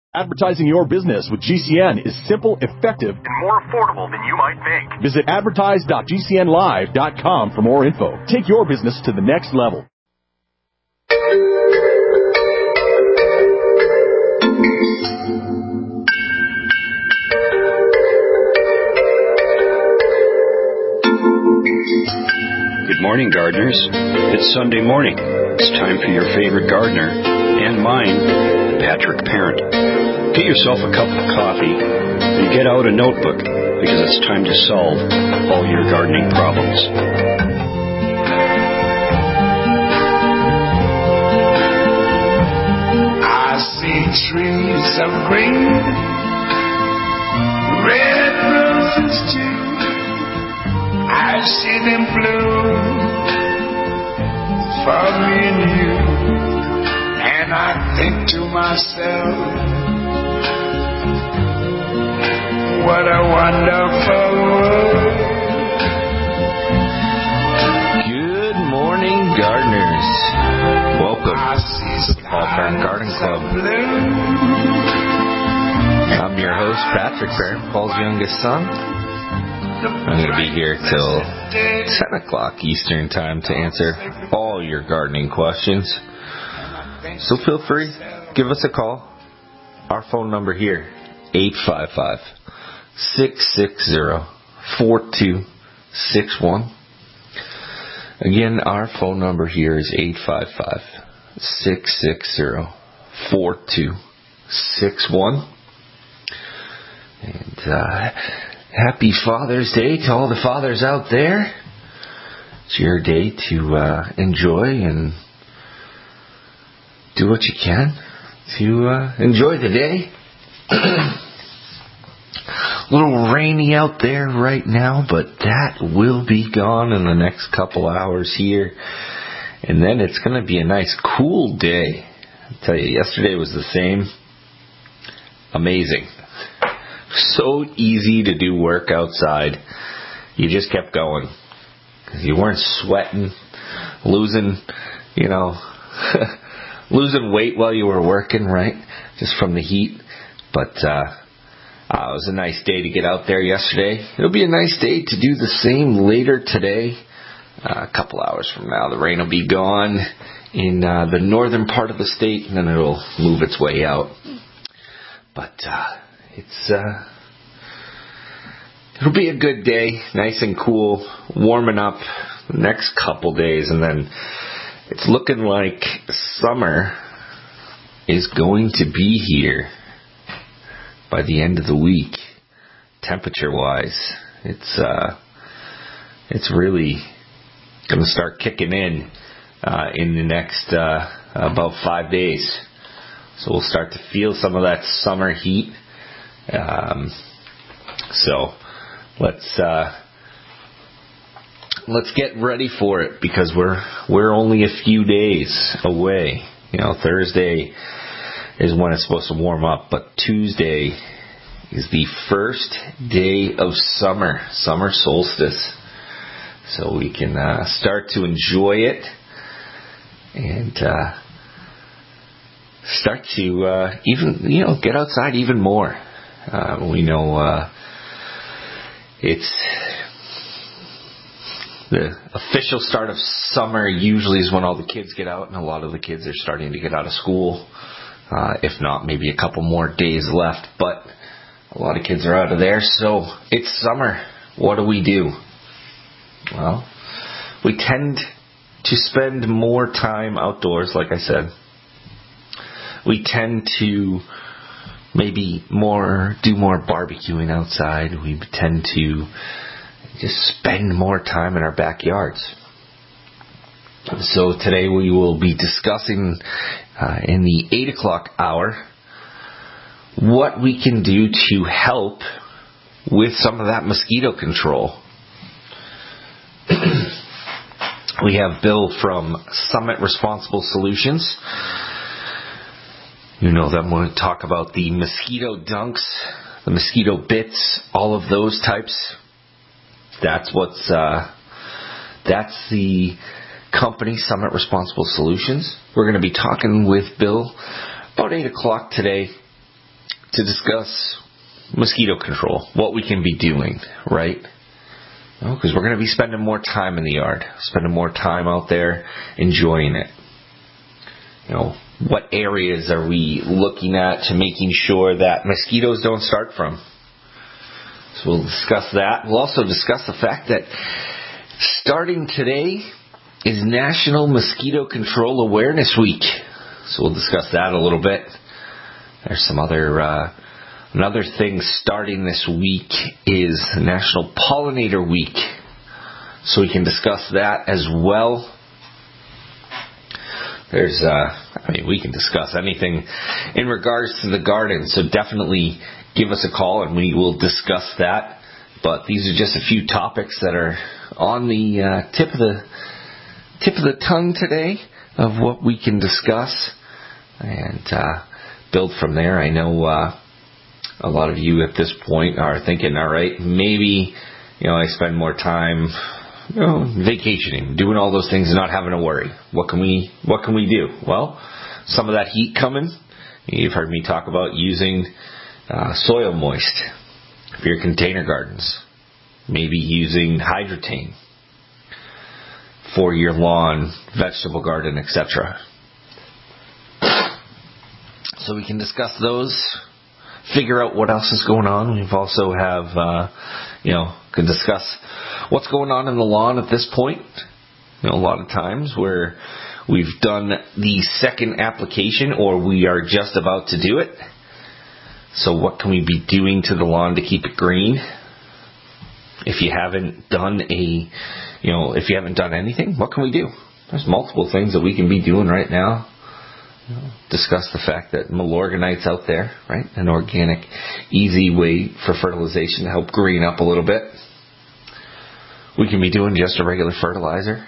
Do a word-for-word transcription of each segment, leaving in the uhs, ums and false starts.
Advertising your business with G C N is simple, effective, and more affordable than you might think. Visit advertise dot g c n live dot com for more info. Take your business to the next level. Good morning, gardeners. It's Sunday morning. It's time for your favorite gardener and mine, Patrick Parent. Get yourself a cup of coffee and get out a notebook because it's time to solve all your gardening problems. I see trees of green, red roses too. I see them bloom for me and you, and I think to myself, what a wonderful world. Good morning, gardeners. Welcome to the Paul Parent Garden Club. I'm your host, Patrick Parent, Paul's youngest son. I'm going to be here till ten o'clock Eastern Time to answer all your gardening questions. So feel free, give us a call. Our phone number here, eight five five, six six zero, four two six one. Again, our phone number here is eight five five, six six zero, four two six one. And, uh... happy Father's Day to all the fathers out there. It's your day to uh, enjoy and do what you can to uh, enjoy the day. A little rainy out there right now, but that will be gone in the next couple hours here. And then it's going to be a nice cool day. I tell you, yesterday was the same. Amazing. So easy to do work outside. You just kept going. Because you weren't sweating, losing, you know, losing weight while you were working, right? Just from the heat. But uh, uh, it was a nice day to get out there yesterday. It'll be a nice day to do the same later today. Uh, a couple hours from now, the rain will be gone in uh, the northern part of the state, and then it'll move its way out. But uh, it's uh, it'll be a good day, nice and cool, warming up the next couple days, and then it's looking like summer is going to be here by the end of the week. Temperature-wise, it's uh, it's really going to start kicking in uh, in the next uh, about five days. So we'll start to feel some of that summer heat. Um, so let's uh, let's get ready for it because we're we're only a few days away. You know, Thursday is when it's supposed to warm up, but Tuesday is the first day of summer, summer solstice. So we can uh, start to enjoy it and uh, start to uh, even, you know, get outside even more. Uh, we know uh, it's the official start of summer usually is when all the kids get out, and a lot of the kids are starting to get out of school. Uh, if not, maybe a couple more days left, but a lot of kids are out of there, so it's summer. What do we do? Well, we tend to spend more time outdoors, like I said. We tend to maybe more do more barbecuing outside. We tend to just spend more time in our backyards. So today we will be discussing uh, in the eight o'clock hour what we can do to help with some of that mosquito control. We have Bill from Summit Responsible Solutions. You know them when we talk about the mosquito dunks, the mosquito bits, all of those types. That's what's uh, that's the company, Summit Responsible Solutions. We're going to be talking with Bill about eight o'clock today to discuss mosquito control, what we can be doing, right? Because we're going to be spending more time in the yard, spending more time out there enjoying it. You know, what areas are we looking at to making sure that mosquitoes don't start from? So we'll discuss that. We'll also discuss the fact that starting today is National Mosquito Control Awareness Week. So we'll discuss that a little bit. There's some other, uh, another thing starting this week is National Pollinator Week. So we can discuss that as well. There's, uh, I mean, we can discuss anything in regards to the garden. So definitely give us a call and we will discuss that. But these are just a few topics that are on the uh, tip of the tip of the tongue today of what we can discuss and uh, build from there. I know uh, a lot of you at this point are thinking, all right, maybe you know I spend more time you know, vacationing, doing all those things and not having to worry. What can we what can we do? Well, some of that heat coming. You've heard me talk about using uh, Soil Moist for your container gardens. Maybe using Hydrotain for your lawn, vegetable garden, et cetera. So we can discuss those, figure out what else is going on. We've also have, uh, you know, can discuss what's going on in the lawn at this point. You know, a lot of times where we've done the second application or we are just about to do it. So what can we be doing to the lawn to keep it green? If you haven't done a, you know, if you haven't done anything, what can we do? There's multiple things that we can be doing right now. You know, discuss the fact that Milorganite's out there, right? An organic, easy way for fertilization to help green up a little bit. We can be doing just a regular fertilizer.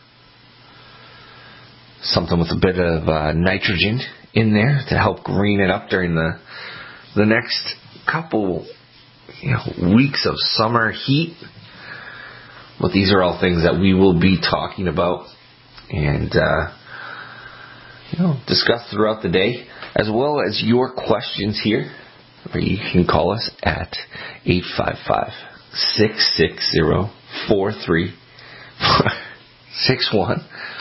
Something with a bit of uh, nitrogen in there to help green it up during the the next couple you know, weeks of summer heat. But these are all things that we will be talking about and uh, you know discuss throughout the day, as well as your questions here, where you can call us at eight five five, six six zero, four three six one.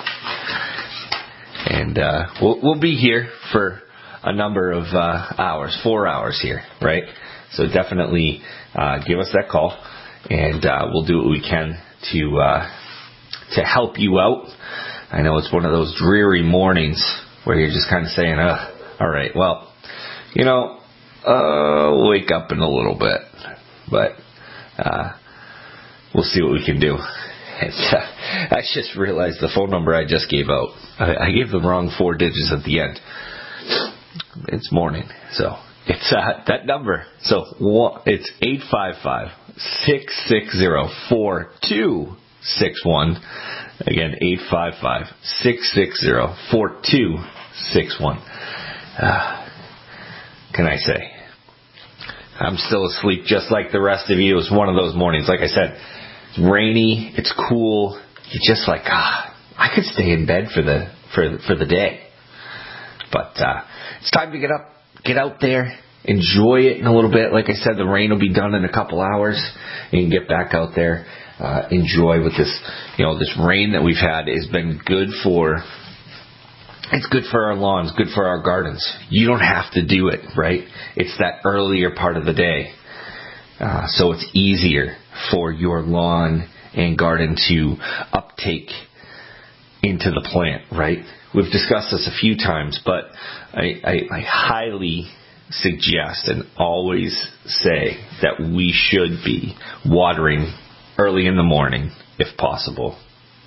And uh, we'll, we'll be here for a number of uh, hours, four hours here, right? So definitely uh, give us that call, and uh, we'll do what we can to uh, to help you out. I know it's one of those dreary mornings where you're just kind of saying, uh, all right, well, you know, uh, wake up in a little bit, but uh, we'll see what we can do. And, uh, I just realized the phone number I just gave out. I, I gave the wrong four digits at the end. It's morning, so it's uh, that number. So it's eight five five, six six zero, four two six one. Again, eight five five, six six zero, four two six one. Uh, can I say? I'm still asleep just like the rest of you. It was one of those mornings. Like I said, it's rainy, it's cool. You're just like, ah, I could stay in bed for the for for the day. But uh, it's time to get up, get out there, enjoy it in a little bit. Like I said, the rain will be done in a couple hours. And you can get back out there, uh, enjoy with this, you know, this rain that we've had has been good for, it's good for our lawns, good for our gardens. You don't have to do it, right? It's that earlier part of the day. Uh, so it's easier for your lawn and garden to uptake into the plant, right? We've discussed this a few times, but I, I, I highly suggest and always say that we should be watering early in the morning if possible,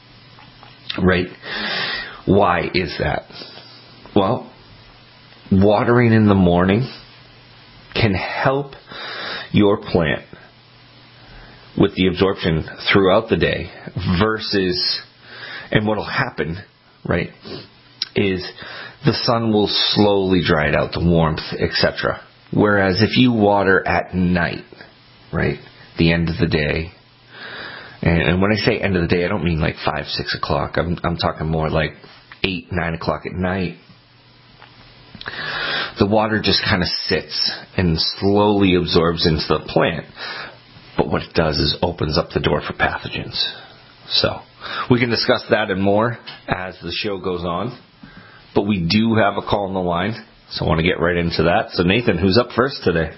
right? Why is that? Well, watering in the morning can help your plant with the absorption throughout the day versus, and what will happen, right, is the sun will slowly dry it out, the warmth, et cetera. Whereas if you water at night, right, the end of the day, and, and when I say end of the day, I don't mean like five, six o'clock. I'm I'm talking more like eight, nine o'clock at night. the water just kind of sits and slowly absorbs into the plant. But what it does is opens up the door for pathogens. So we can discuss that and more as the show goes on. But we do have a call on the line, so I want to get right into that. So Nathan, who's up first today?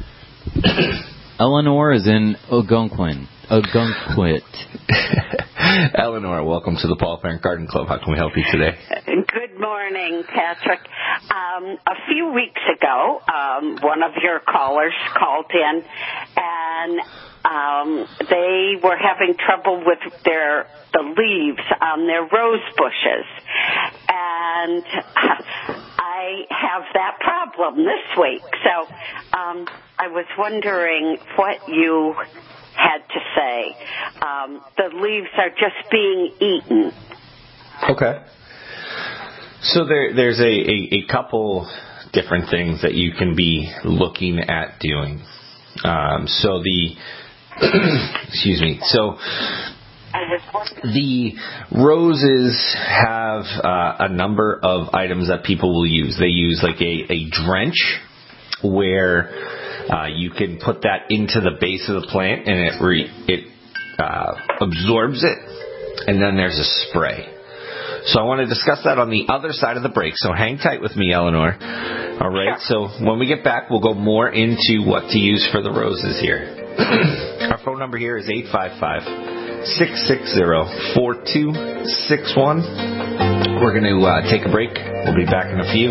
Eleanor is in Algonquin. Algonquin. Eleanor, welcome to the Paul Parent Garden Club. How can we help you today? Good morning, Patrick. Um, a few weeks ago, um, one of your callers called in, and um, they were having trouble with their the leaves on their rose bushes, and I have that problem this week. So um, I was wondering what you had to say. Um, the leaves are just being eaten. Okay. So there, there's a, a, a couple different things that you can be looking at doing. Um, so the, excuse me, so the roses have uh, a number of items that people will use. They use like a, a drench where uh, you can put that into the base of the plant and it re, it uh, absorbs it, and then there's a spray. So I want to discuss that on the other side of the break. So hang tight with me, Eleanor. All right. Sure. So when we get back, we'll go more into what to use for the roses here. Our phone number here is eight five five, six six zero, four two six one. We're going to uh, take a break. We'll be back in a few.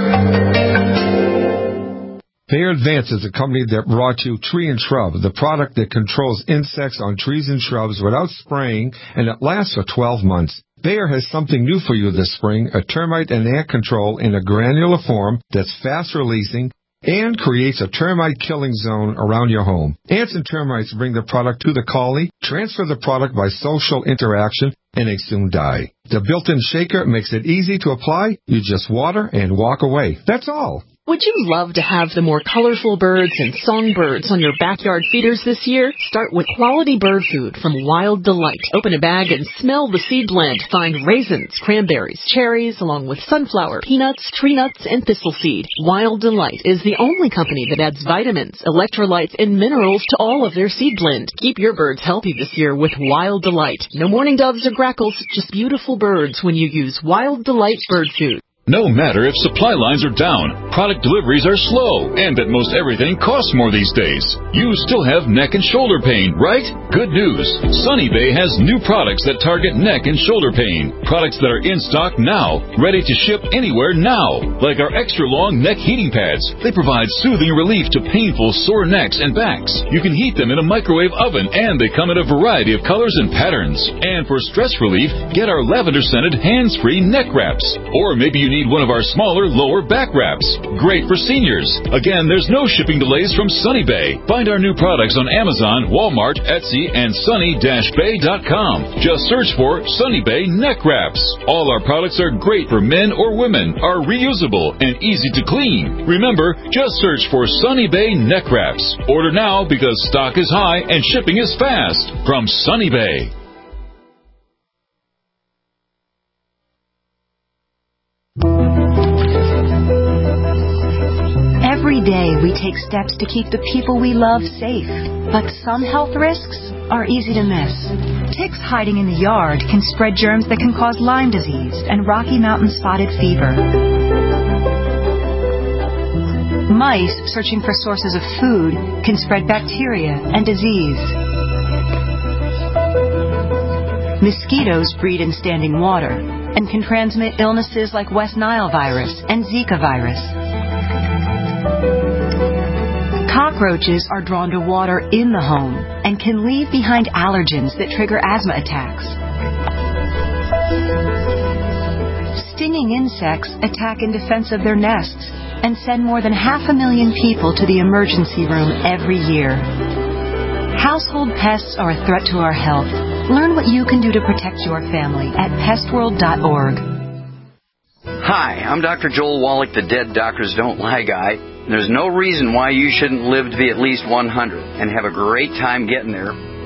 Bayer Advance is a company that brought you Tree and Shrub, the product that controls insects on trees and shrubs without spraying, and it lasts for twelve months. Bayer has something new for you this spring, a termite and ant control in a granular form that's fast-releasing and creates a termite-killing zone around your home. Ants and termites bring the product to the collie, transfer the product by social interaction, and they soon die. The built-in shaker makes it easy to apply. You just water and walk away. That's all. Would you love to have the more colorful birds and songbirds on your backyard feeders this year? Start with quality bird food from Wild Delight. Open a bag and smell the seed blend. Find raisins, cranberries, cherries, along with sunflower, peanuts, tree nuts, and thistle seed. Wild Delight is the only company that adds vitamins, electrolytes, and minerals to all of their seed blend. Keep your birds healthy this year with Wild Delight. No mourning doves or grackles, just beautiful birds when you use Wild Delight bird food. No matter if supply lines are down, product deliveries are slow, and that most everything costs more these days, you still have neck and shoulder pain, right? Good news. Sunny Bay has new products that target neck and shoulder pain. Products that are in stock now, ready to ship anywhere now. Like our extra long neck heating pads. They provide soothing relief to painful sore necks and backs. You can heat them in a microwave oven, and they come in a variety of colors and patterns. And for stress relief, get our lavender-scented hands-free neck wraps. Or maybe you need one of our smaller lower back wraps. Great for seniors. Again, there's no shipping delays from Sunny Bay. Find our new products on Amazon, Walmart, Etsy, and sunny dash bay dot com. Just search for Sunny Bay Neck Wraps. All our products are great for men or women, are reusable, and easy to clean. Remember, just search for Sunny Bay Neck Wraps. Order now because stock is high and shipping is fast. From Sunny Bay. Every day we take steps to keep the people we love safe, but some health risks are easy to miss. Ticks hiding in the yard can spread germs that can cause Lyme disease and Rocky Mountain spotted fever. Mice searching for sources of food can spread bacteria and disease. Mosquitoes breed in standing water and can transmit illnesses like West Nile virus and Zika virus. Cockroaches are drawn to water in the home and can leave behind allergens that trigger asthma attacks. Stinging insects attack in defense of their nests and send more than half a million people to the emergency room every year. Household pests are a threat to our health. Learn what you can do to protect your family at pest world dot org. Hi, I'm Doctor Joel Wallach, the Dead Doctors Don't Lie guy. There's no reason why you shouldn't live to be at least one hundred and have a great time getting there.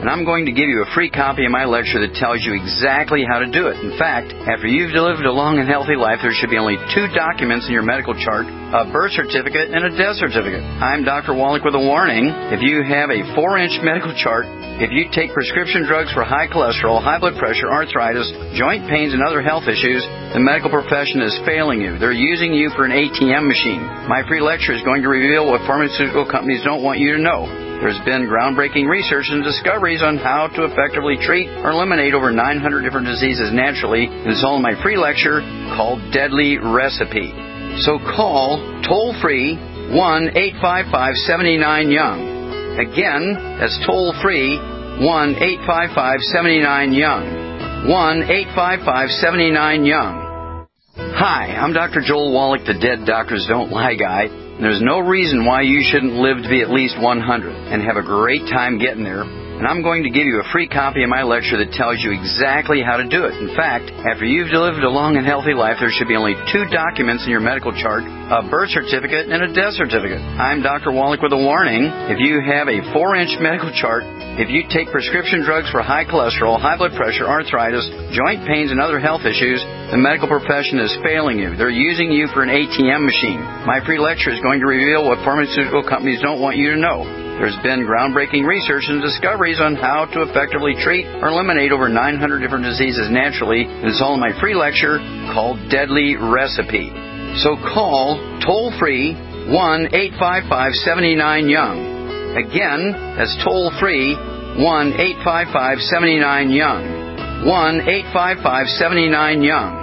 and I'm going to give you a free copy of my lecture that tells you exactly how to do it. In fact, after you've lived a long and healthy life, there should be only two documents in your medical chart, a birth certificate and a death certificate. I'm Doctor Wallach with a warning. If you have a four-inch medical chart, if you take prescription drugs for high cholesterol, high blood pressure, arthritis, joint pains, and other health issues, the medical profession is failing you. They're using you for an A T M machine. My free lecture is going to reveal what pharmaceutical companies don't want you to know. There's been groundbreaking research and discoveries on how to effectively treat or eliminate over nine hundred different diseases naturally. It's all in my free lecture called Deadly Recipe. So call toll-free one eight five five, seven nine, young. Again, that's toll-free one eight five five, seven nine, young. one eight five five, seven nine, young. Hi, I'm Doctor Joel Wallach, the Dead Doctors Don't Lie guy. There's no reason why you shouldn't live to be at least one hundred and have a great time getting there. And I'm going to give you a free copy of my lecture that tells you exactly how to do it. In fact, after you've lived a long and healthy life, there should be only two documents in your medical chart, a birth certificate and a death certificate. I'm Doctor Wallach with a warning. If you have a four-inch medical chart, if you take prescription drugs for high cholesterol, high blood pressure, arthritis, joint pains, and other health issues, the medical profession is failing you. They're using you for an A T M machine. My free lecture is going to reveal what pharmaceutical companies don't want you to know. There's been groundbreaking research and discoveries on how to effectively treat or eliminate over nine hundred different diseases naturally. It's all in my free lecture called Deadly Recipe. So call toll-free one eight five five, seven nine, young. Again, that's toll-free one eight five five, seven nine, young. one eight five five, seven nine, young.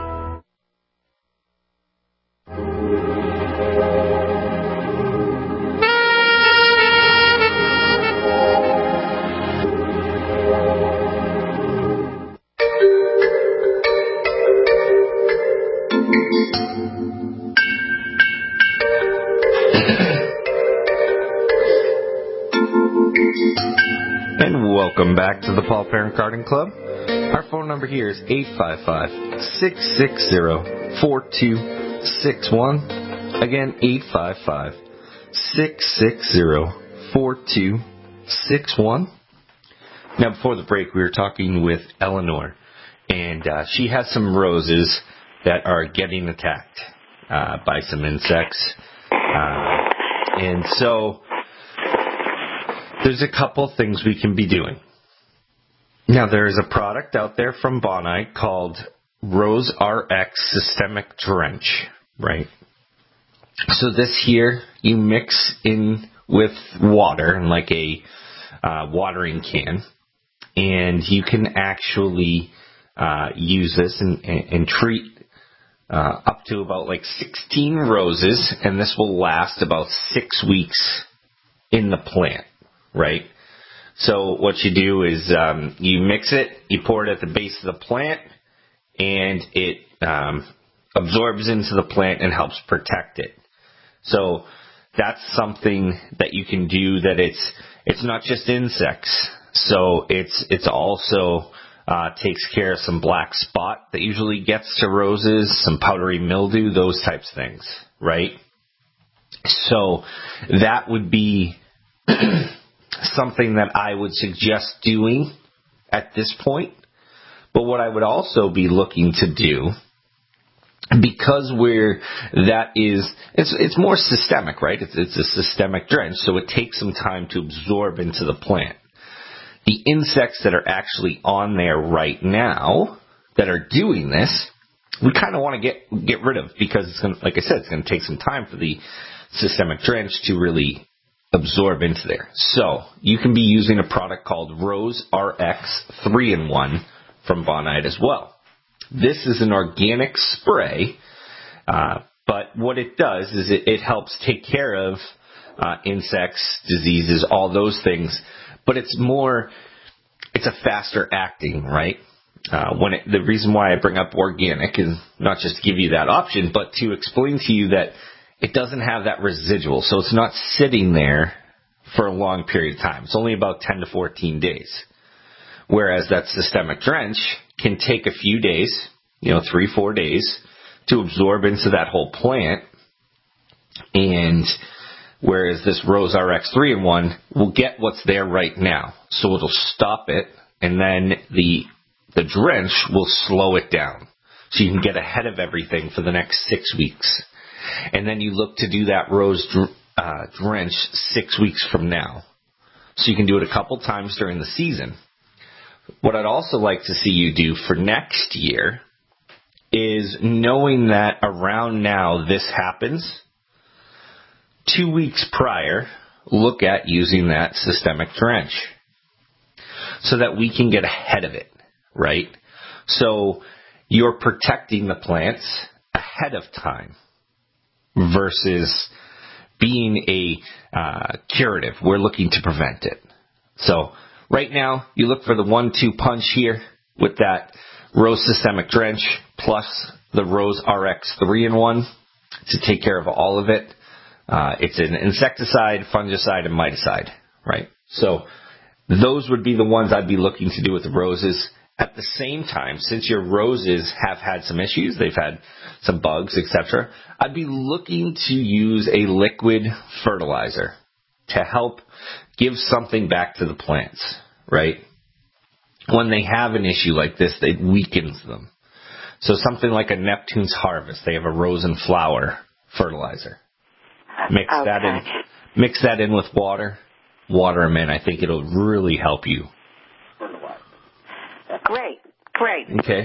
Welcome back to the Paul Parent Garden Club. Our phone number here is eight five five, six six zero, four two six one. Again, eight five five, six six zero, four two six one. Now, before the break, we were talking with Eleanor, and uh, she has some roses that are getting attacked uh, by some insects. Uh, and so there's a couple things we can be doing. Now, there is a product out there from Bonide called Rose R X Systemic Drench, right? So this here, you mix in with water in like a uh, watering can, and you can actually uh, use this and, and, and treat uh, up to about like sixteen roses, and this will last about six weeks in the plant. Right? So what you do is um, you mix it, you pour it at the base of the plant, and it um, absorbs into the plant and helps protect it. So that's something that you can do that it's it's not just insects. So it's it's also uh, takes care of some black spot that usually gets to roses, some powdery mildew, those types of things, right? So that would be something that I would suggest doing at this point. But what I would also be looking to do, because we're, that is, it's it's more systemic, right? It's, it's a systemic drench, so it takes some time to absorb into the plant. The insects that are actually on there right now that are doing this, we kind of want to get get rid of, because it's going to, like I said, it's going to take some time for the systemic drench to really absorb into there. So you can be using a product called Rose R X three in one from Bonide as well. This is an organic spray, uh, but what it does is it, it helps take care of uh, insects, diseases, all those things. But it's more, it's a faster acting, right? Uh, when it, the reason why I bring up organic is not just to give you that option, but to explain to you that it doesn't have that residual, so it's not sitting there for a long period of time. It's only about ten to fourteen days. Whereas that systemic drench can take a few days, you know, three, four days, to absorb into that whole plant. And whereas this Rose R X three in one will get what's there right now. So it'll stop it, and then the the drench will slow it down. So you can get ahead of everything for the next six weeks. And then you look to do that Rose uh, drench six weeks from now. So you can do it a couple times during the season. What I'd also like to see you do for next year is, knowing that around now this happens, two weeks prior, look at using that systemic drench so that we can get ahead of it, right? So you're protecting the plants ahead of time versus being a uh, curative. We're looking to prevent it. So right now, you look for the one two punch here with that Rose Systemic Drench plus the Rose R X three in one to take care of all of it. Uh, it's an insecticide, fungicide, and miticide, right? So those would be the ones I'd be looking to do with the roses. At the same time, since your roses have had some issues, they've had some bugs, et cetera, I'd be looking to use a liquid fertilizer to help give something back to the plants, right? When they have an issue like this, it weakens them. So something like a Neptune's Harvest, they have a rose and flower fertilizer. Mix okay. that in. Mix that in with water. Water them in. I think it'll really help you. Great, great. Okay.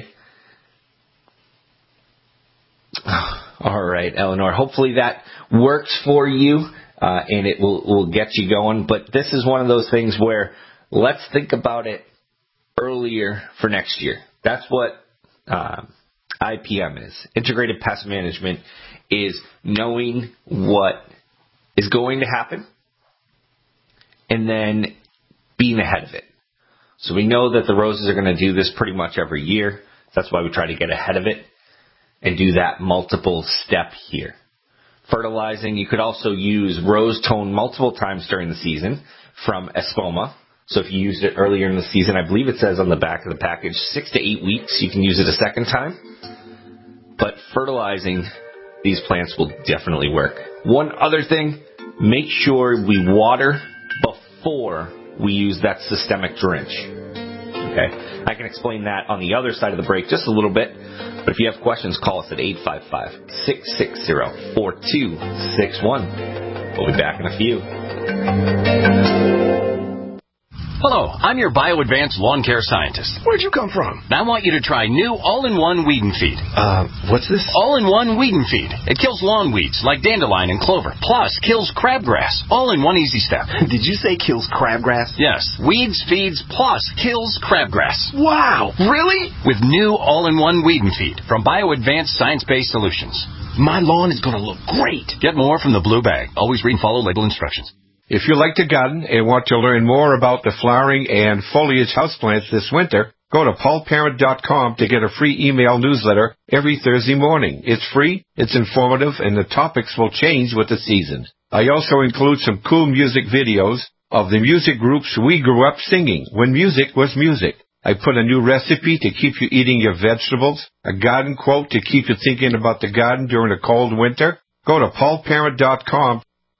All right, Eleanor. Hopefully that works for you, uh, and it will will get you going. But this is one of those things where let's think about it earlier for next year. That's what uh, I P M is. Integrated Pest Management is knowing what is going to happen and then being ahead of it. So we know that the roses are going to do this pretty much every year. That's why we try to get ahead of it and do that multiple step here. Fertilizing, you could also use Rose Tone multiple times during the season from Espoma. So if you used it earlier in the season, I believe it says on the back of the package, six to eight weeks, you can use it a second time. But fertilizing these plants will definitely work. One other thing, make sure we water before we use that systemic drench. Okay? I can explain that on the other side of the break just a little bit. But if you have questions, call us at eight five five, six six zero, four two six one. We'll be back in a few. Hello, I'm your BioAdvanced lawn care scientist. Where'd you come from? I want you to try new all-in-one Weed and Feed. Uh, what's this? All-in-one Weed and Feed. It kills lawn weeds like dandelion and clover, plus kills crabgrass. All in one easy step. Did you say kills crabgrass? Yes. Weeds, feeds, plus kills crabgrass. Wow, really? With new all-in-one Weed and Feed from BioAdvanced Science-Based Solutions. My lawn is going to look great. Get more from the blue bag. Always read and follow label instructions. If you like to garden and want to learn more about the flowering and foliage houseplants this winter, go to paul parent dot com to get a free email newsletter every Thursday morning. It's free, it's informative, and the topics will change with the season. I also include some cool music videos of the music groups we grew up singing when music was music. I put a new recipe to keep you eating your vegetables, a garden quote to keep you thinking about the garden during a cold winter. Go to paul parent dot com.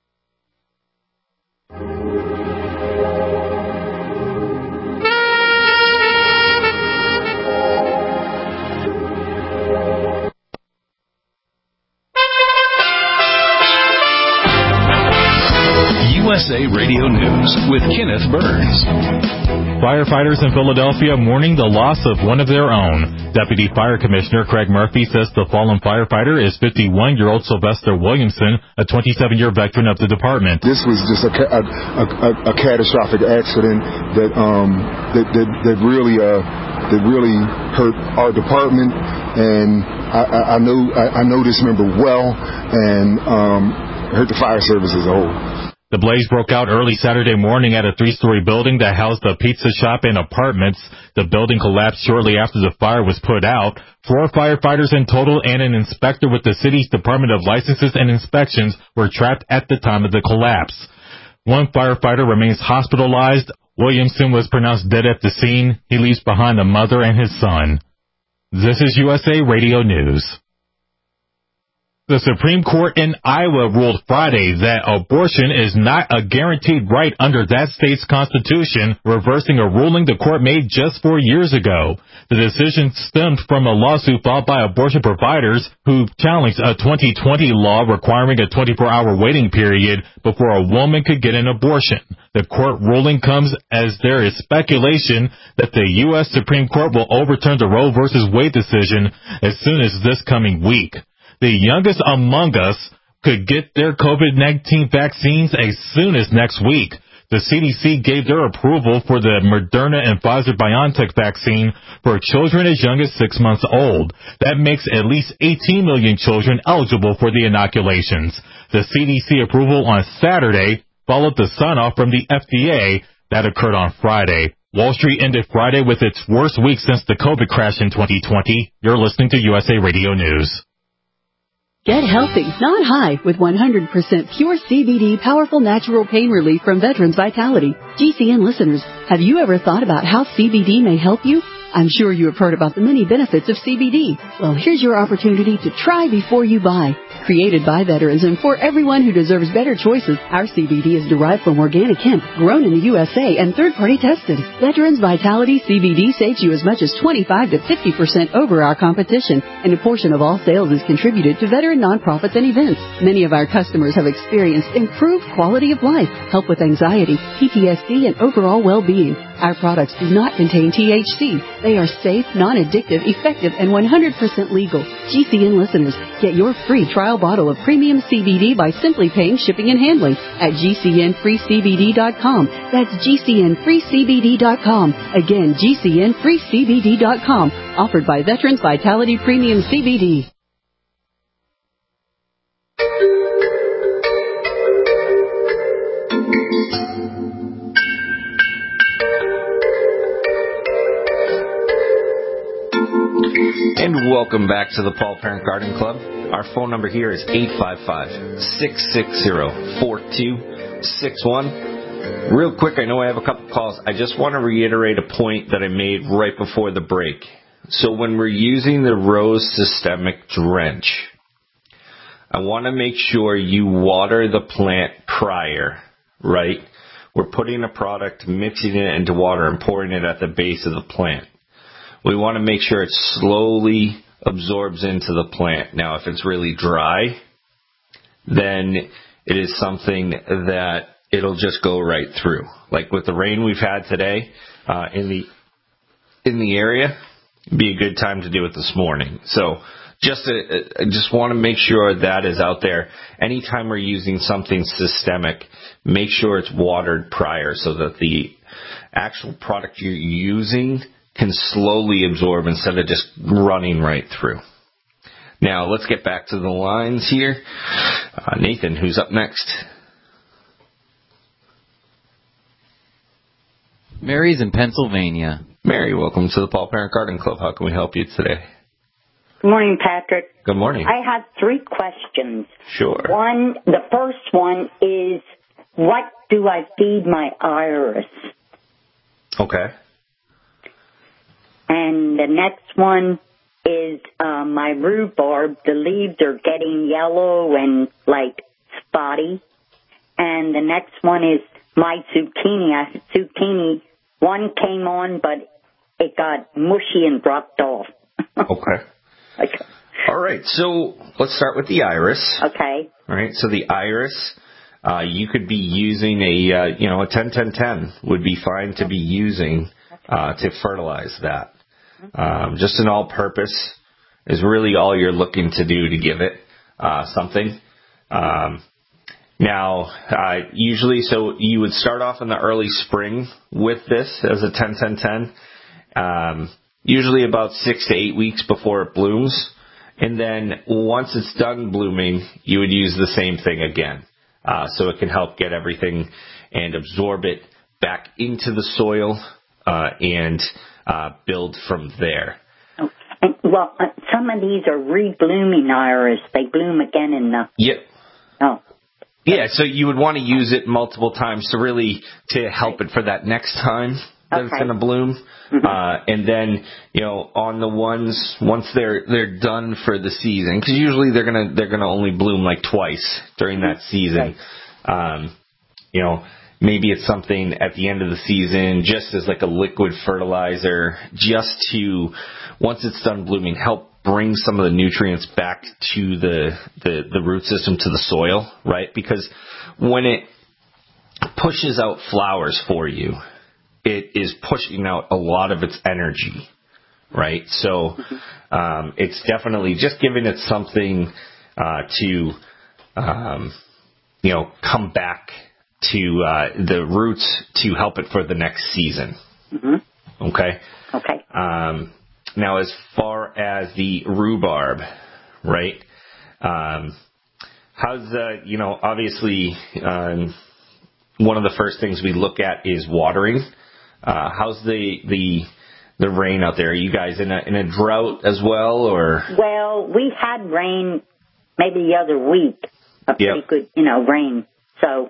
U S A Radio News with Kenneth Burns. Firefighters in Philadelphia mourning the loss of one of their own. Deputy Fire Commissioner Craig Murphy says the fallen firefighter is fifty-one-year-old Sylvester Williamson, a twenty-seven-year veteran of the department. This was just a, a, a, a catastrophic accident that um that that, that really uh that really hurt our department, and I, I, I know I, I know this member well, and um hurt the fire service as a whole. The blaze broke out early Saturday morning at a three-story building that housed a pizza shop and apartments. The building collapsed shortly after the fire was put out. Four firefighters in total and an inspector with the city's Department of Licenses and Inspections were trapped at the time of the collapse. One firefighter remains hospitalized. Williamson was pronounced dead at the scene. He leaves behind a mother and his son. This is U S A Radio News. The Supreme Court in Iowa ruled Friday that abortion is not a guaranteed right under that state's constitution, reversing a ruling the court made just four years ago. The decision stemmed from a lawsuit filed by abortion providers who challenged a twenty twenty law requiring a twenty-four hour waiting period before a woman could get an abortion. The court ruling comes as there is speculation that the U S Supreme Court will overturn the Roe versus Wade decision as soon as this coming week. The youngest among us could get their COVID nineteen vaccines as soon as next week. The C D C gave their approval for the Moderna and Pfizer-BioNTech vaccine for children as young as six months old. That makes at least eighteen million children eligible for the inoculations. The C D C approval on Saturday followed the sign-off from the F D A that occurred on Friday. Wall Street ended Friday with its worst week since the COVID crash in twenty twenty. You're listening to U S A Radio News. Get healthy, not high, with one hundred percent pure C B D powerful natural pain relief from Veterans Vitality. G C N listeners, have you ever thought about how C B D may help you? I'm sure you have heard about the many benefits of C B D. Well, here's your opportunity to try before you buy. Created by veterans and for everyone who deserves better choices, our C B D is derived from organic hemp, grown in the U S A and third-party tested. Veterans Vitality C B D saves you as much as twenty-five to fifty percent over our competition, and a portion of all sales is contributed to veteran nonprofits and events. Many of our customers have experienced improved quality of life, help with anxiety, P T S D, and overall well-being. Our products do not contain T H C. They are safe, non-addictive, effective, and one hundred percent legal. G C N listeners, get your free trial bottle of premium C B D by simply paying shipping and handling at G C N free C B D dot com. That's G C N free C B D dot com. Again, G C N free C B D dot com. Offered by Veterans Vitality Premium C B D. And welcome back to the Paul Parent Garden Club. Our phone number here is eight five five, six six zero, four two six one. Real quick, I know I have a couple calls. I just want to reiterate a point that I made right before the break. So when we're using the Rose Systemic Drench, I want to make sure you water the plant prior, right? We're putting a product, mixing it into water, and pouring it at the base of the plant. We want to make sure it slowly absorbs into the plant. Now, if it's really dry, then it is something that it'll just go right through. Like with the rain we've had today uh, in the in the area, it'd be a good time to do it this morning. So just to, I just want to make sure that is out there. Anytime we're using something systemic, make sure it's watered prior so that the actual product you're using can slowly absorb instead of just running right through. Now, let's get back to the lines here. Uh, Nathan, who's up next? Mary's in Pennsylvania. Mary, welcome to the Paul Parent Garden Club. How can we help you today? Good morning, Patrick. Good morning. I have three questions. Sure. One, the first one is, what do I feed my iris? Okay. And the next one is uh, my rhubarb. The leaves are getting yellow and, like, spotty. And the next one is my zucchini. I had zucchini. One came on, but it got mushy and dropped off. Okay. Okay. All right. So let's start with the iris. Okay. All right. So the iris, uh, you could be using a, uh, you know, a ten ten ten would be fine to be using uh, to fertilize that. Um, just an all-purpose is really all you're looking to do to give it uh, something. Um, now, uh, usually, so you would start off in the early spring with this as a ten ten ten, um, usually about six to eight weeks before it blooms. And then once it's done blooming, you would use the same thing again. Uh, so it can help get everything and absorb it back into the soil uh, and Uh, build from there. Oh, and, well, uh, some of these are re-blooming iris. They bloom again in the... Yep. Oh. Yeah, so you would want to use it multiple times to really to help it for that next time. that okay. it's going to bloom. Mm-hmm. Uh, and then, you know, on the ones, once they're, they're done for the season, because usually they're going to, they're going to only bloom like twice during that season. Right. Um, you know, maybe it's something at the end of the season, just as like a liquid fertilizer, just to, once it's done blooming, help bring some of the nutrients back to the, the, the root system, to the soil, right? Because when it pushes out flowers for you, it is pushing out a lot of its energy, right? So um, it's definitely just giving it something uh, to, um, you know, come back to uh, the roots to help it for the next season. Mm-hmm. Okay? Okay. Um, now, as far as the rhubarb, right, um, how's, uh, you know, obviously um, one of the first things we look at is watering. Uh, how's the, the the rain out there? Are you guys in a in a drought as well, or? Well, we had rain maybe the other week, a pretty yep. good, you know, rain. So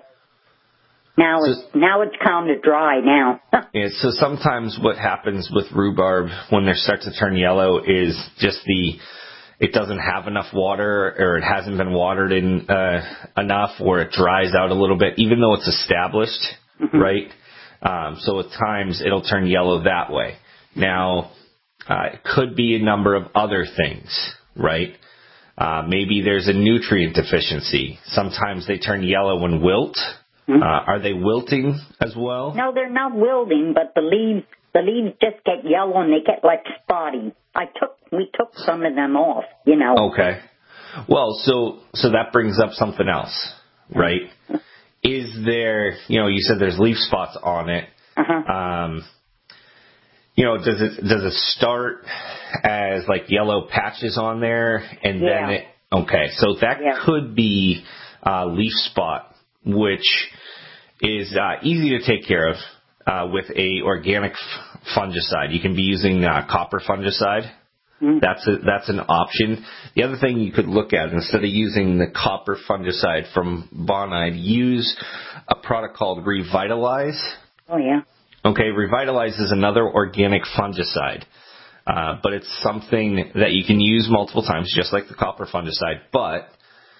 now so, it's now it's kind of dry now. yeah. So sometimes what happens with rhubarb when they start to turn yellow is just the it doesn't have enough water, or it hasn't been watered in uh, enough, or it dries out a little bit, even though it's established, mm-hmm. right? Um, so at times it'll turn yellow that way. Now, uh, it could be a number of other things, right? Uh, maybe there's a nutrient deficiency. Sometimes they turn yellow and wilt. Mm-hmm. Uh, are they wilting as well? No, they're not wilting, but the leaves, the leaves just get yellow and they get like spotty. I took, we took some of them off, you know. Okay. Well, so, so that brings up something else, right? Is there, you know, you said there's leaf spots on it. Uh-huh. Um, you know, does it does it start as like yellow patches on there, and yeah. then it? Okay, so that yeah. could be uh, leaf spot, which is uh, easy to take care of uh, with a organic f- fungicide. You can be using uh, copper fungicide. Mm-hmm. That's a, that's an option. The other thing you could look at, instead of using the copper fungicide from Bonide, use a product called Revitalize. Oh, yeah. Okay, Revitalize is another organic fungicide, uh, but it's something that you can use multiple times, just like the copper fungicide. But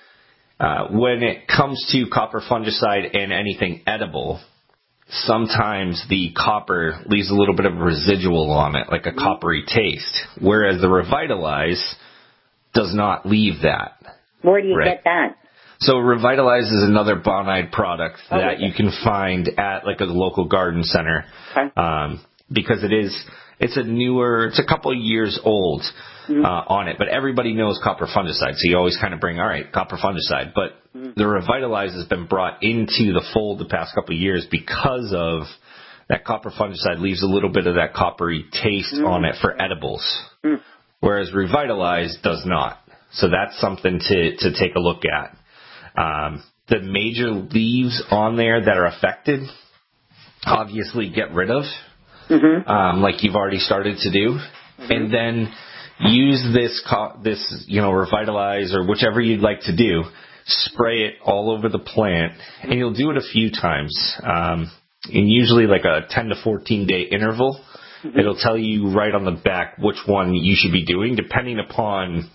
uh, when it comes to copper fungicide and anything edible, sometimes the copper leaves a little bit of a residual on it, like a mm-hmm. coppery taste, whereas the Revitalize does not leave that. Where do you right? get that? So Revitalize is another Bonide product oh, that okay. you can find at like a local garden center, okay. um, because it is it's a newer, it's a couple of years old mm-hmm. uh, on it, but everybody knows copper fungicide, so you always kind of bring, all right, copper fungicide, but mm-hmm. the Revitalize has been brought into the fold the past couple of years because of that copper fungicide leaves a little bit of that coppery taste mm-hmm. on it for edibles, mm-hmm. whereas Revitalize does not. So that's something to, to take a look at. Um, the major leaves on there that are affected, obviously get rid of, mm-hmm. um, like you've already started to do, mm-hmm. and then use this, co- this, you know, Revitalize or whichever you'd like to do, spray it all over the plant, and you'll do it a few times, um, in usually like a ten to fourteen day interval. Mm-hmm. It'll tell you right on the back which one you should be doing, depending upon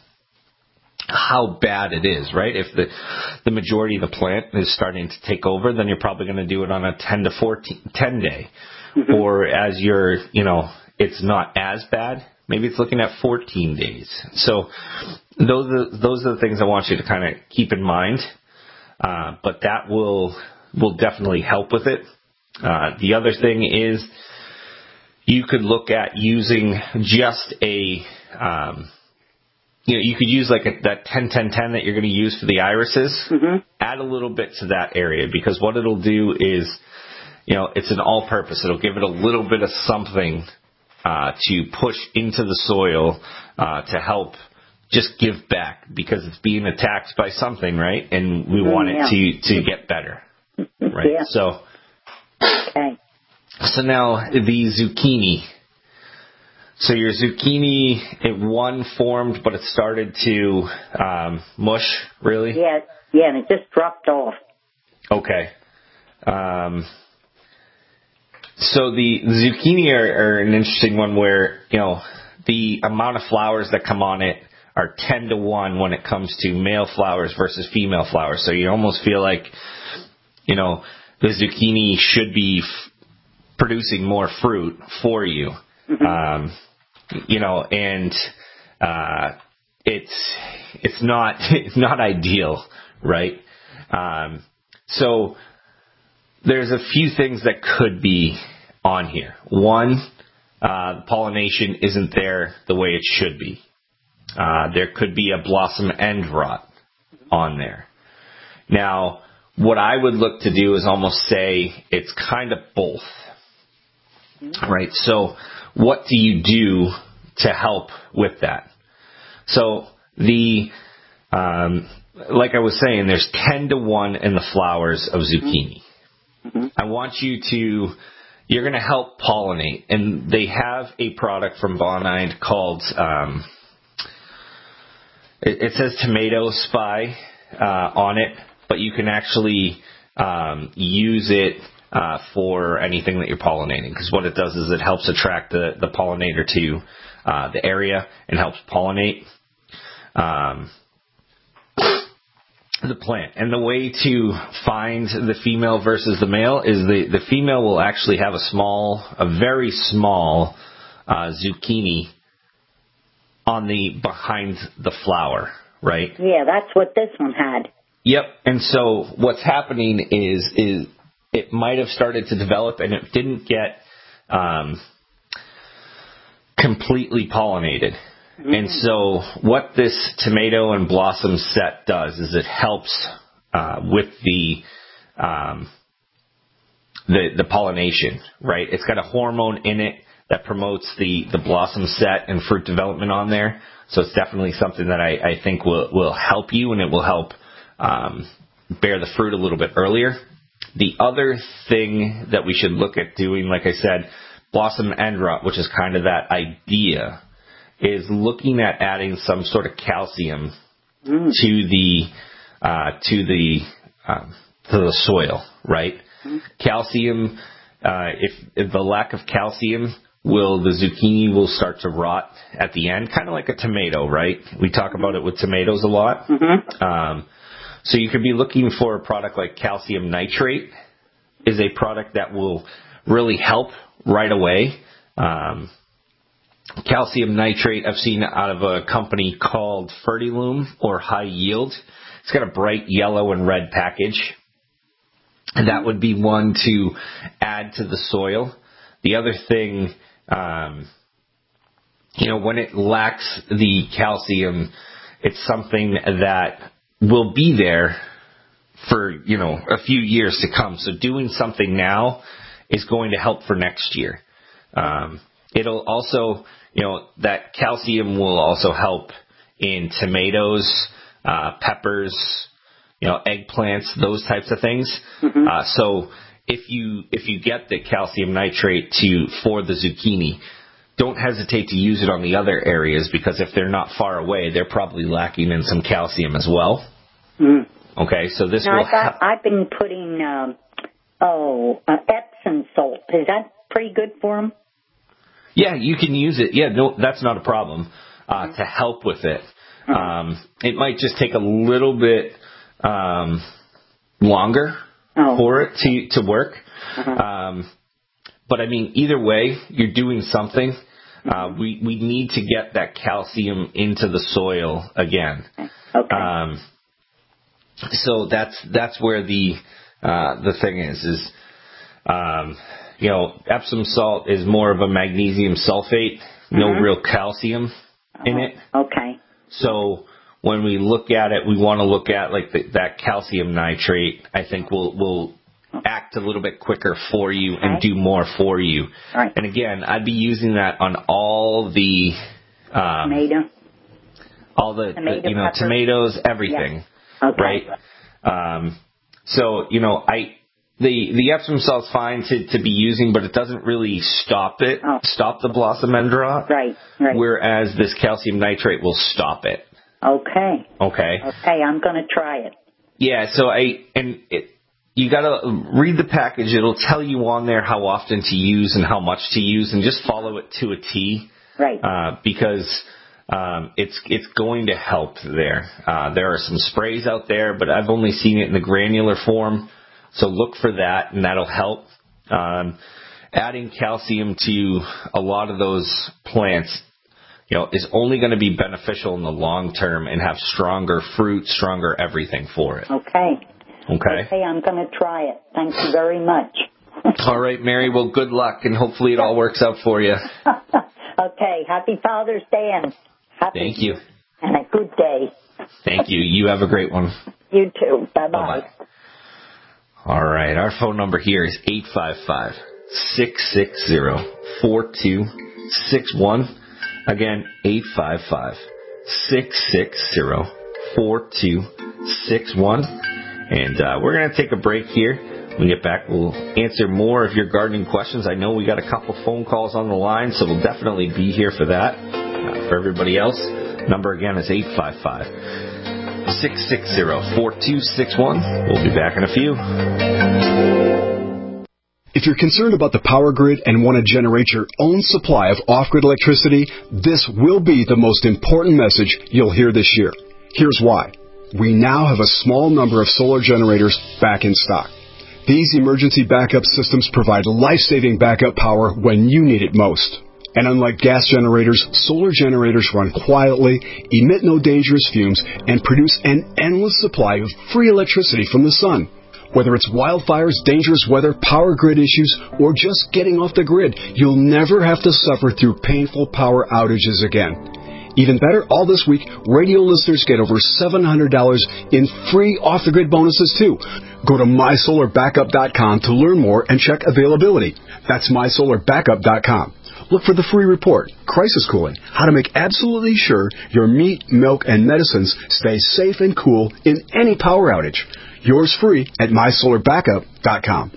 how bad it is, right? If the the majority of the plant is starting to take over, then you're probably going to do it on a ten to fourteen, ten day. Mm-hmm. Or as you're, you know, it's not as bad, maybe it's looking at fourteen days. So those are, those are the things I want you to kind of keep in mind. Uh, but that will, will definitely help with it. Uh, the other thing is you could look at using just a, um, you know, you could use like a, that ten ten ten that you're going to use for the irises, mm-hmm. add a little bit to that area, because what it'll do is, you know, it's an all-purpose. It'll give it a little bit of something uh, to push into the soil uh, to help just give back, because it's being attacked by something, right? And we mm-hmm, want it yeah. to, to get better, right? Yeah. So, okay. So now the zucchini. So your zucchini, it one formed, but it started to um, mush, really? Yeah, yeah, and it just dropped off. Okay. Um, so the, the zucchini are, are an interesting one where, you know, the amount of flowers that come on it are ten to one when it comes to male flowers versus female flowers. So you almost feel like, you know, the zucchini should be f- producing more fruit for you. Mm-hmm. Um, you know, and, uh, it's, it's not, it's not ideal, right? Um, so there's a few things that could be on here. One, uh, the pollination isn't there the way it should be. Uh, there could be a blossom end rot on there. Now, what I would look to do is almost say it's kind of both, right? So what do you do to help with that? So the, um, like I was saying, there's ten to one in the flowers of zucchini. Mm-hmm. I want you to, you're going to help pollinate, and they have a product from Bonide called, um, it, it says Tomato Spy uh, on it, but you can actually um, use it uh, for anything that you're pollinating, because what it does is it helps attract the, the pollinator to uh, the area and helps pollinate um, the plant. And the way to find the female versus the male is the, the female will actually have a small, a very small uh, zucchini on the behind the flower, right? Yeah, that's what this one had. Yep. And so what's happening is is it might have started to develop and it didn't get um, completely pollinated. Mm-hmm. And so what this tomato and blossom set does is it helps uh, with the um, the the pollination, right? It's got a hormone in it that promotes the, the blossom set and fruit development on there. So it's definitely something that I, I think will, will help you, and it will help um, bear the fruit a little bit earlier. The other thing that we should look at doing, like I said, blossom end rot, which is kind of that idea, is looking at adding some sort of calcium mm. to the uh, to the um, to the soil, right? Mm. Calcium, uh, if, if the lack of calcium, will the zucchini will start to rot at the end, kind of like a tomato, right? We talk about it with tomatoes a lot. Mm-hmm. Um, so you could be looking for a product like calcium nitrate is a product that will really help right away. Um, calcium nitrate I've seen out of a company called Fertilume or High Yield. It's got a bright yellow and red package. And that would be one to add to the soil. The other thing, um, you know, when it lacks the calcium, it's something that will be there for, you know, a few years to come. So doing something now is going to help for next year. Um, it'll also, you know, that calcium will also help in tomatoes, uh, peppers, you know, eggplants, those types of things. Mm-hmm. Uh, so if you if you get the calcium nitrate to for the zucchini, don't hesitate to use it on the other areas, because if they're not far away, they're probably lacking in some calcium as well. Mm. Okay, so this now, will. I thought, ha- I've been putting um, oh uh, Epsom salt. Is that pretty good for them? Yeah, you can use it. Yeah, no, that's not a problem uh, mm-hmm. to help with it. Mm-hmm. Um, it might just take a little bit um, longer. Oh. For it to, to work. Uh-huh. Um, but I mean, either way, you're doing something. Uh, we, we need to get that calcium into the soil again. Okay. Um, so that's, that's where the, uh, the thing is, is, um, you know, Epsom salt is more of a magnesium sulfate, mm-hmm. no real calcium oh. in it. Okay. So, when we look at it, we want to look at like the, that calcium nitrate. I think will will act a little bit quicker for you and do more for you. All right. And again, I'd be using that on all the um, tomato, all the, tomato the you know pepper. tomatoes, everything, yeah. Okay. right? Um, so you know, I the the Epsom salt's fine to, to be using, but it doesn't really stop it, oh. stop the blossom end rot. Right. Right. Whereas this calcium nitrate will stop it. Okay. Okay. Okay, I'm going to try it. Yeah, so I, and it, you got to read the package. It'll tell you on there how often to use and how much to use, and just follow it to a T. Right. Uh, because um, it's it's going to help there. Uh, there are some sprays out there, but I've only seen it in the granular form. So look for that, and that'll help. Um, adding calcium to a lot of those plants, you know, is only going to be beneficial in the long term and have stronger fruit, stronger everything for it. Okay. Okay. Okay, I'm going to try it. Thank you very much. All right, Mary. Well, good luck, and hopefully it all works out for you. Okay. Happy Father's Day, and happy Thank you. and a good day. Thank you. You have a great one. You too. Bye-bye. Bye-bye. All right. Our phone number here is eight five five, six six zero, four two six one. Again, eight five five, six six zero, four two six one. And uh, we're going to take a break here. When we get back, we'll answer more of your gardening questions. I know we got a couple phone calls on the line, so we'll definitely be here for that. Uh, for everybody else, number again is eight five five, six six zero, four two six one. We'll be back in a few. If you're concerned about the power grid and want to generate your own supply of off-grid electricity, this will be the most important message you'll hear this year. Here's why. We now have a small number of solar generators back in stock. These emergency backup systems provide life-saving backup power when you need it most. And unlike gas generators, solar generators run quietly, emit no dangerous fumes, and produce an endless supply of free electricity from the sun. Whether it's wildfires, dangerous weather, power grid issues, or just getting off the grid, you'll never have to suffer through painful power outages again. Even better, all this week, radio listeners get over seven hundred dollars in free off-the-grid bonuses, too. Go to my solar backup dot com to learn more and check availability. That's my solar backup dot com. Look for the free report, Crisis Cooling, how to make absolutely sure your meat, milk, and medicines stay safe and cool in any power outage. Yours free at my solar backup dot com.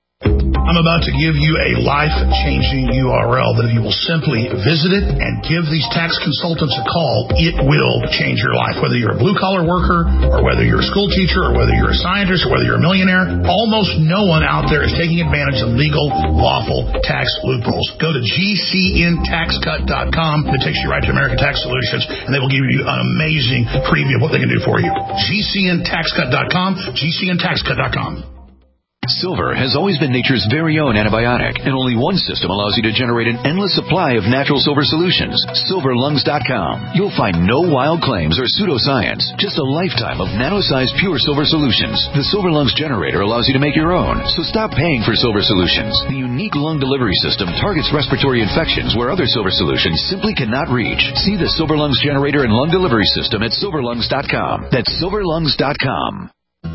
I'm about to give you a life-changing U R L that if you will simply visit it and give these tax consultants a call, it will change your life. Whether you're a blue-collar worker or whether you're a school teacher or whether you're a scientist or whether you're a millionaire, almost no one out there is taking advantage of legal, lawful tax loopholes. Go to G C N tax cut dot com. It takes you right to American Tax Solutions, and they will give you an amazing preview of what they can do for you. G C N tax cut dot com, G C N tax cut dot com. Silver has always been nature's very own antibiotic, and only one system allows you to generate an endless supply of natural silver solutions. silver lungs dot com. You'll find no wild claims or pseudoscience, just a lifetime of nano-sized pure silver solutions. The Silver Lungs generator allows you to make your own, so stop paying for silver solutions. The unique lung delivery system targets respiratory infections where other silver solutions simply cannot reach. See the Silver Lungs generator and lung delivery system at silver lungs dot com. That's silver lungs dot com.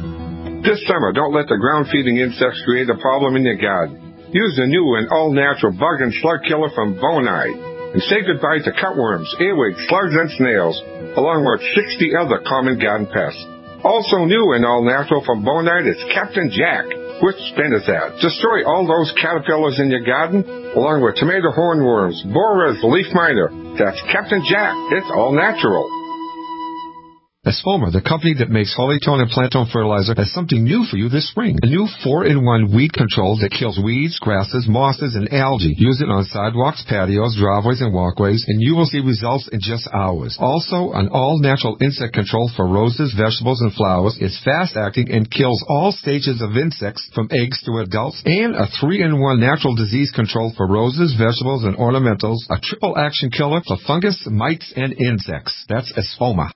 This summer, don't let the ground-feeding insects create a problem in your garden. Use the new and all-natural bug and slug killer from Bonide. And say goodbye to cutworms, earwigs, slugs, and snails, along with sixty other common garden pests. Also new and all-natural from Bonide is Captain Jack with spinosad. Destroy all those caterpillars in your garden, along with tomato hornworms, borers, leaf miner. That's Captain Jack. It's all-natural. Espoma, the company that makes Holytone and Plantone fertilizer, has something new for you this spring. A new four in one weed control that kills weeds, grasses, mosses, and algae. Use it on sidewalks, patios, driveways, and walkways, and you will see results in just hours. Also, an all-natural insect control for roses, vegetables, and flowers. It's fast-acting and kills all stages of insects from eggs to adults. And a three in one natural disease control for roses, vegetables, and ornamentals. A triple-action killer for fungus, mites, and insects. That's Espoma.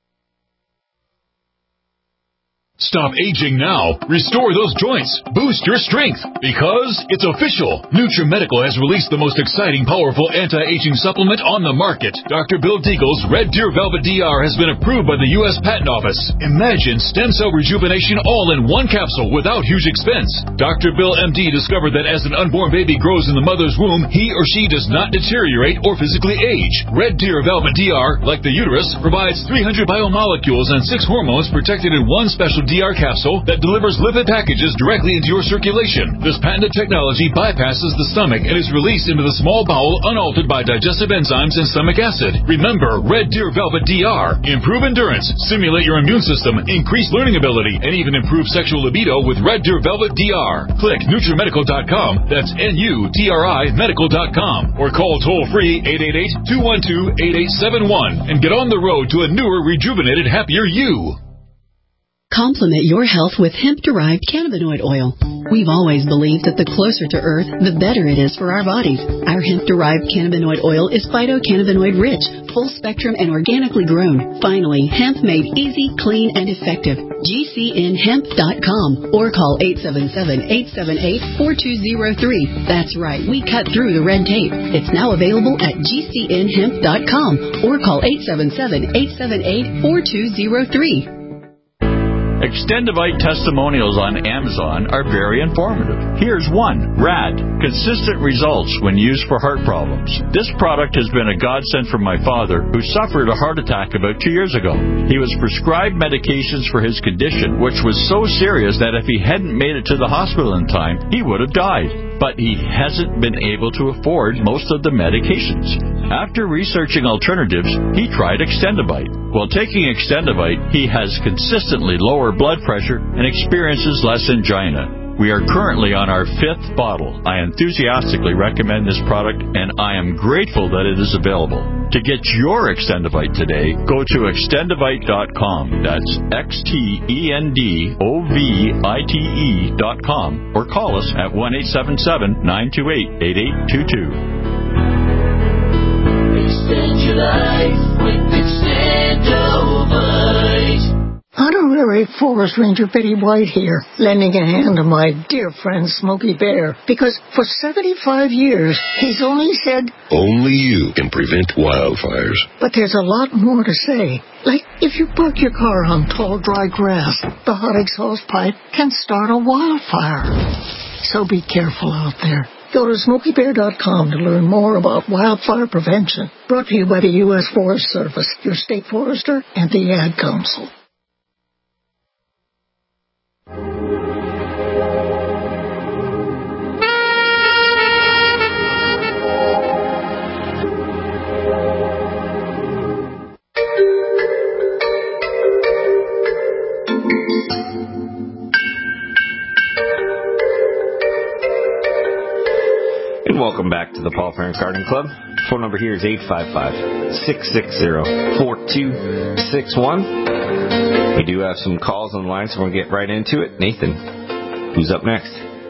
Stop aging now. Restore those joints. Boost your strength. Because it's official. NutriMedical has released the most exciting, powerful anti-aging supplement on the market. Doctor Bill Deagle's Red Deer Velvet D R has been approved by the U S Patent Office. Imagine stem cell rejuvenation all in one capsule without huge expense. Doctor Bill M D discovered that as an unborn baby grows in the mother's womb, he or she does not deteriorate or physically age. Red Deer Velvet D R, like the uterus, provides three hundred biomolecules and six hormones protected in one special Velvet D R capsule that delivers lipid packages directly into your circulation. This patented technology bypasses the stomach and is released into the small bowel unaltered by digestive enzymes and stomach acid. Remember, Red Deer Velvet D R. Improve endurance, stimulate your immune system, increase learning ability, and even improve sexual libido with Red Deer Velvet D R. Click NutriMedical dot com. That's N U T R I medical dot com. Or call toll-free eight eight eight, two one two, eight eight seven one and get on the road to a newer, rejuvenated, happier you. Complement your health with hemp-derived cannabinoid oil. We've always believed that the closer to Earth, the better it is for our bodies. Our hemp-derived cannabinoid oil is phytocannabinoid-rich, full-spectrum, and organically grown. Finally, hemp made easy, clean, and effective. G C N hemp dot com or call eight seven seven, eight seven eight, four two zero three. That's right, we cut through the red tape. It's now available at G C N hemp dot com or call eight seven seven, eight seven eight, four two zero three. Extendivite testimonials on Amazon are very informative. Here's one. Rad. Consistent results when used for heart problems. This product has been a godsend for my father, who suffered a heart attack about two years ago. He was prescribed medications for his condition, which was so serious that if he hadn't made it to the hospital in time, he would have died. But he hasn't been able to afford most of the medications. After researching alternatives, he tried Extendivite. While taking Extendivite, he has consistently lower blood pressure and experiences less angina. We are currently on our fifth bottle. I enthusiastically recommend this product, and I am grateful that it is available. To get your Extendivite today, go to extendivite dot com. That's X T E N D O V I T E dot com, or call us at one eight seven seven, nine two eight, eight eight two two. Extend your life with Extendivite. Honorary Forest Ranger Betty White here, lending a hand to my dear friend Smokey Bear, because for seventy-five years, he's only said, only you can prevent wildfires. But there's a lot more to say. Like, if you park your car on tall, dry grass, the hot exhaust pipe can start a wildfire. So be careful out there. Go to smokey bear dot com to learn more about wildfire prevention. Brought to you by the U S Forest Service, your state forester, and the Ad Council. Welcome back to the Paul Parent Garden Club. Phone number here is eight five five, six six zero, four two six one. We do have some calls on the line, so we'll get right into it. Nathan, who's up next?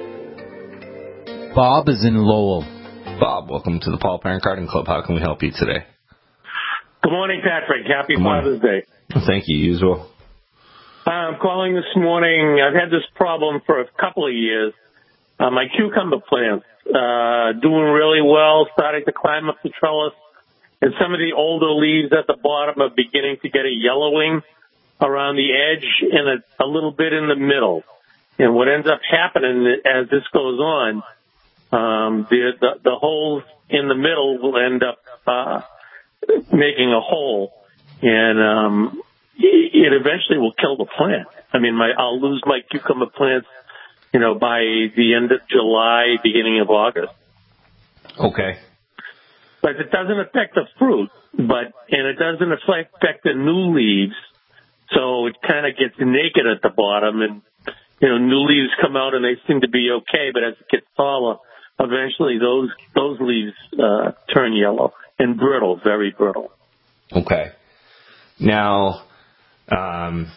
Bob is in Lowell. Bob, welcome to the Paul Parent Garden Club. How can we help you today? Good morning, Patrick. Happy Father's Day. Thank you. You as well. I'm calling this morning. I've had this problem for a couple of years. Uh, my cucumber plants uh, doing really well, starting to climb up the trellis, and some of the older leaves at the bottom are beginning to get a yellowing around the edge and a, a little bit in the middle. And what ends up happening as this goes on, um, the, the the holes in the middle will end up uh, making a hole, and um, it eventually will kill the plant. I mean, my I'll lose my cucumber plants, you know, by the end of July, beginning of August. Okay. But it doesn't affect the fruit, but and it doesn't affect the new leaves. So it kind of gets naked at the bottom, and you know, new leaves come out and they seem to be okay. But as it gets taller, eventually those those leaves uh, turn yellow and brittle, very brittle. Okay. Now, um,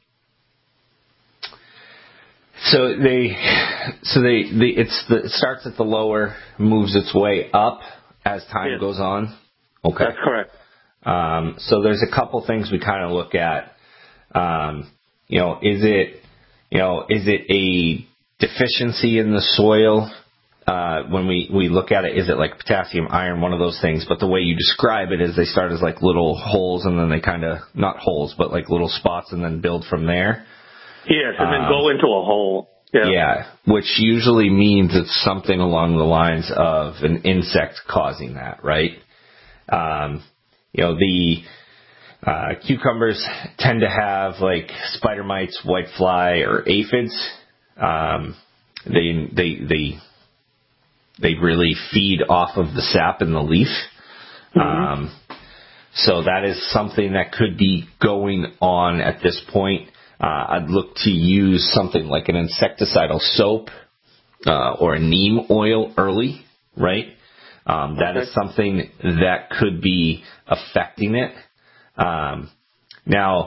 so they, so they, they it's the, it starts at the lower, moves its way up as time yes. goes on. Okay, that's correct. Um, so there's a couple things we kind of look at. Um, you know, is it, you know, is it a deficiency in the soil? Uh, when we, we look at it, is it like potassium, iron, one of those things? But the way you describe it is they start as like little holes and then they kind of, not holes, but like little spots and then build from there. Yes, and then um, go into a hole. Yeah. yeah, which usually means it's something along the lines of an insect causing that, right? Um, you know, the Uh, cucumbers tend to have like spider mites, whitefly, or aphids. Um, they they they they really feed off of the sap in the leaf. Mm-hmm. Um, so that is something that could be going on at this point. Uh, I'd look to use something like an insecticidal soap uh, or a neem oil early, right? Um, that okay. is something that could be affecting it. Um, now,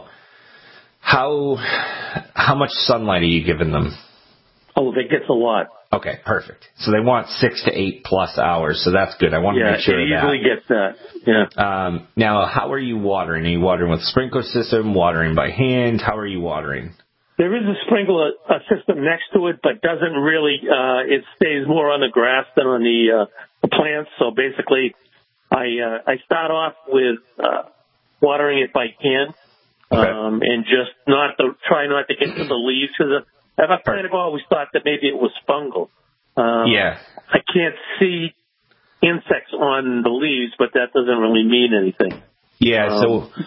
how how much sunlight are you giving them? Oh, they get a lot. Okay, perfect. So they want six to eight plus hours, so that's good. I want yeah, to make sure of that. Yeah, it usually gets that. Yeah. Um, now, how are you watering? Are you watering with a sprinkler system, watering by hand? How are you watering? There is a sprinkler a system next to it, but doesn't really, uh, it stays more on the grass than on the, uh, the plants. So basically, I, uh, I start off with, uh, watering it by hand, okay. um, and just not to, try not to get to the leaves. Cause I've kind of always thought that maybe it was fungal. Um, yeah. I can't see insects on the leaves, but that doesn't really mean anything. Yeah, um, so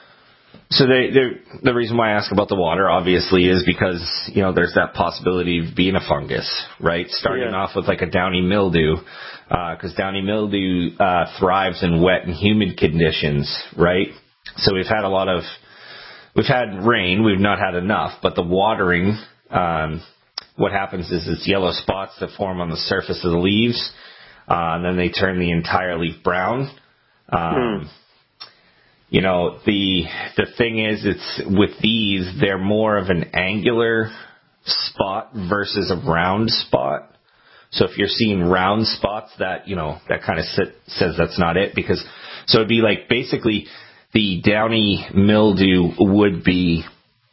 so they, the reason why I ask about the water, obviously, is because, you know, there's that possibility of being a fungus, right? Starting yeah. off with like a downy mildew, because uh, downy mildew uh, thrives in wet and humid conditions, right? So we've had a lot of, we've had rain, we've not had enough, but the watering... Um, what happens is it's yellow spots that form on the surface of the leaves, uh, and then they turn the entire leaf brown. Um, mm. You know, the the thing is, it's with these, they're more of an angular spot versus a round spot. So if you're seeing round spots, that, you know, that kind of sit, says that's not it, because so it'd be like basically the downy mildew would be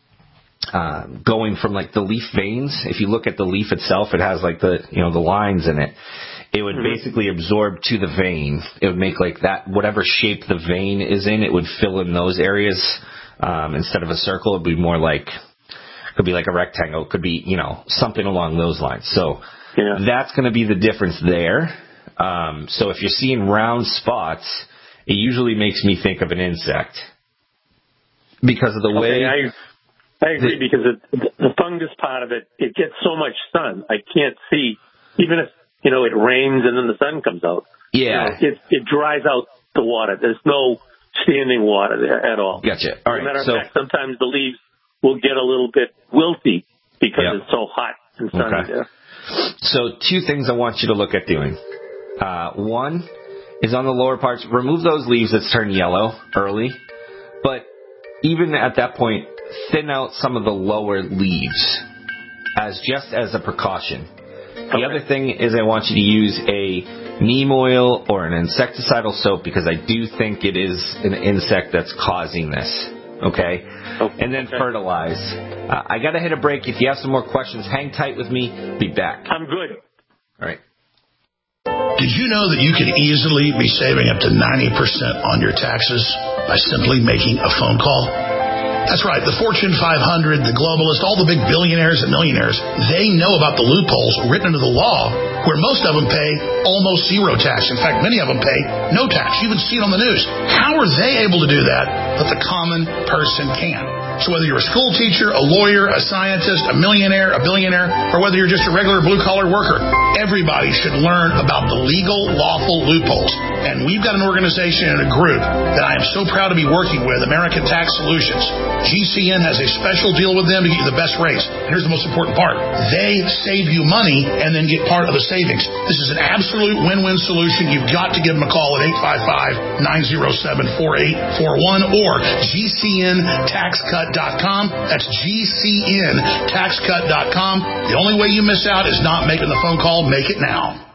Uh, going from like the leaf veins. If you look at the leaf itself, it has like the, you know, the lines in it. It would mm-hmm. basically absorb to the vein. It would make like that, whatever shape the vein is in, it would fill in those areas. Um, instead of a circle, it'd be more like, could be like a rectangle. It could be, you know, something along those lines. So yeah. that's going to be the difference there. Um, so if you're seeing round spots, it usually makes me think of an insect because of the okay, way. I- I agree, because it, the fungus part of it, it gets so much sun. I can't see, even if, you know, it rains and then the sun comes out. Yeah. You know, it, it dries out the water. There's no standing water there at all. Gotcha. All right. As a matter of so, fact, sometimes the leaves will get a little bit wilty because yep. it's so hot and sunny okay. there. So two things I want you to look at doing. Uh, one is on the lower parts, remove those leaves that turn yellow early. But even at that point, thin out some of the lower leaves as just as a precaution. The okay. other thing is I want you to use a neem oil or an insecticidal soap, because I do think it is an insect that's causing this. Okay? Oh, and then okay. fertilize. Uh, I got to hit a break. If you have some more questions, hang tight with me. Be back. I'm good. All right. Did you know that you could easily be saving up to ninety percent on your taxes by simply making a phone call? That's right. The Fortune five hundred, the globalists, all the big billionaires and millionaires, they know about the loopholes written into the law where most of them pay almost zero tax. In fact, many of them pay no tax. You even see it on the news. How are they able to do that, but the common person can't? So whether you're a school teacher, a lawyer, a scientist, a millionaire, a billionaire, or whether you're just a regular blue-collar worker, everybody should learn about the legal, lawful loopholes. And we've got an organization and a group that I am so proud to be working with, American Tax Solutions. G C N has a special deal with them to get you the best rates. And here's the most important part. They save you money and then get part of the savings. This is an absolute win-win solution. You've got to give them a call at eight five five, nine oh seven, four eight four one or G C N tax cut dot com. That's G C N tax cut dot com. The only way you miss out is not making the phone call. Make it now.